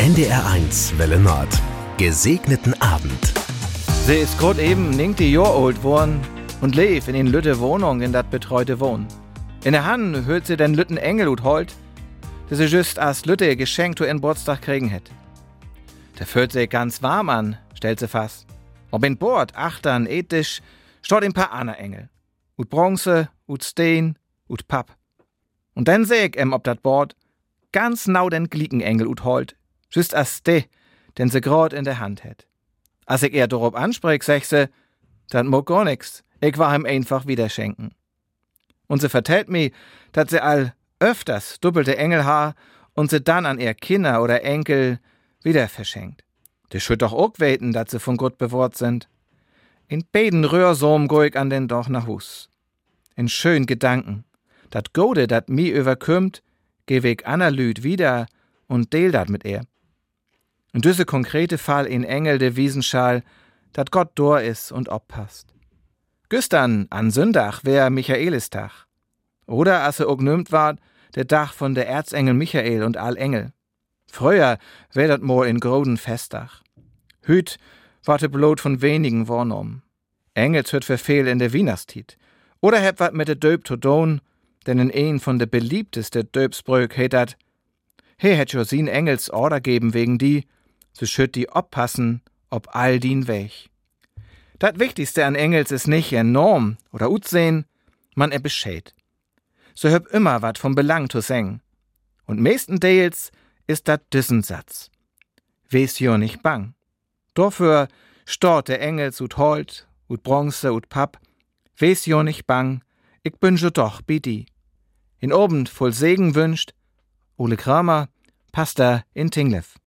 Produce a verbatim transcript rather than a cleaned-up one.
N D R eins Welle Nord. Gesegneten Abend. Sie ist grad eben neunzig Jahre alt worden und lebt in den lütte Wohnung in dat betreute Wohn. In der Hand hört sie den lütten Engel und holt, der sie just als lütte Geschenk zu ihren Geburtstag kriegen hätt. Der fühlt sich ganz warm an, stellt sie fast. Ob in Bord, achtern, ethisch, steht ein paar andere Engel. Ut Bronze, ut Steen, ut Papp. Und dann seh ich em ob dat Bord ganz nau den Gliekenengel ut holt, just as de, den sie grad in der Hand hätt. Als ich er darauf ansprech, sech sie, dat mo gar nix. Ich war ihm einfach wieder schenken. Und sie vertellt mi, dat sie all öfters doppelte Engel ha und sie dann an ihr Kinder oder Enkel wieder verschenkt. Die schütt doch auch weten, dat sie von Gott bewahrt sind. In beiden Röhrsom go ich an den doch nach Hus. In schön Gedanken, dat Gode, dat mi überkümmt, geh ich aner Lüd wieder und deel dat mit ihr. In düsse konkrete Fall in Engel de Wiesenschal, dat Gott dor is und oppasst. Güstern an Sündach wär Michaelistag. Oder as er auch nümmt ward, der Dach von der Erzengel Michael und all Engel. Früher wär dat mal in groden Festdach. Hüt warte blot von wenigen vornom. Engels hüt verfehl in der Wienerstied. Oder heb wat mit de Döp to don, denn in een von de beliebteste Döpsbrück het dat, he hätt jo sin Engels Order geben wegen die, so schütt die oppassen, ob all din Weg. Dat Wichtigste an Engels is nicht ihr Norm oder Utsehen, man er bescheid. So hab immer wat vom Belang zu seng. Und meestendeels ist dat dissen Satz. Wes jo nicht bang. Dafür stort der Engels ut Holt, ut Bronze, ut Papp. Wes jo nicht bang, ich bin jo doch bi di. In Abend voll Segen wünscht, Ole Kramer, Pastor in Tinglev.